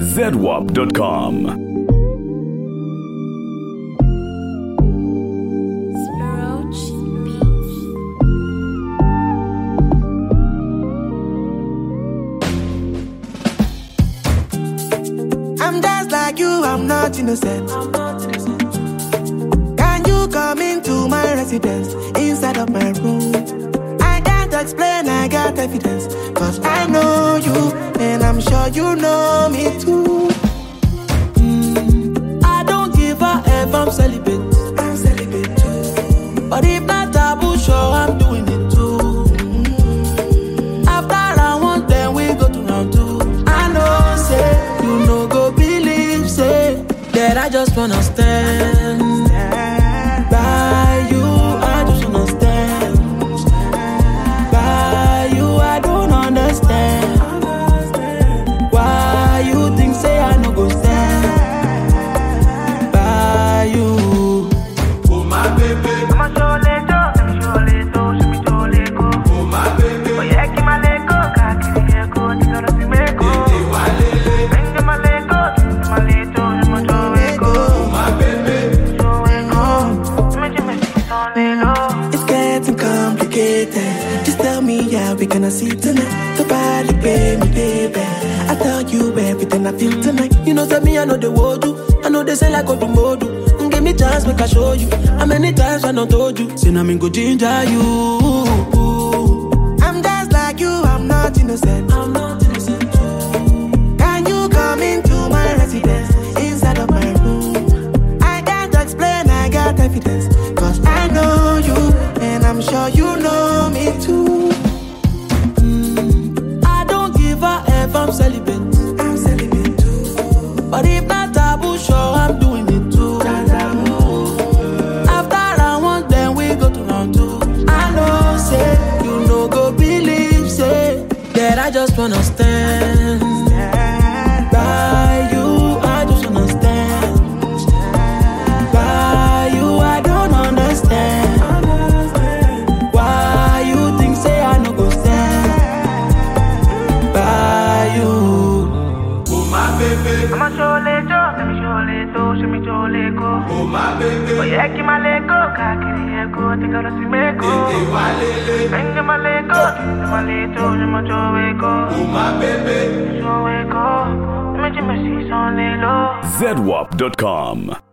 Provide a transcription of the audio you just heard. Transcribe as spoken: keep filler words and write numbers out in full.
Z W A P dot com. I'm not innocent. I'm not innocent. Can you come into my residence, inside of my room? I can't explain, I got evidence, cause I know you, and I'm sure you know me too. mm, I don't give a F, I'm celibate. I'm celibate too. But if not taboo, sure I'm doing it too. mm, After round one, then we go to round two. I know, say, you know, go believe, say that I just wanna stand by you. I just wanna stand by you. I don't understand why you think say I no go stand by you. Oh my baby, I'm a choleto, let me choleto, let me choleto. oh my baby, Oye que me aleco, kakiri eko, tika rasi meko. Venga me aleco, me aleco, me choleco. It's getting complicated. Just tell me, yeah, we gonna see tonight. Nobody pay me, baby. I tell you everything I feel tonight. You know, tell me I know the word do. I know they say like what the mode do. Give me chance, make I show you. How many times I don't told you? Say, I'm go ginger you. I'm just like you, I'm not innocent. I'm not innocent. Can you come into my residence, inside of my room? I can't explain, I got evidence, cause I know you, and I'm sure you know me too. mm, I don't give a F, I'm celibate. I'm celibate too. But if not taboo, sure I'm doing it too. After round one, then we go to round two. I know, say, you know, go believe, say that I just wanna stand by you. I just wanna stand by you. I don't understand why you think say I no go stand by you. oh my baby, I'm a choleto, let me choleto, let me choleco. oh my baby, Oye que me aleco, kakiri eko, tika rasi meko. Venga me aleco, me aleco, me choleco. oh my baby. Choleco, me chimesi son lelo. Z W A P dot com.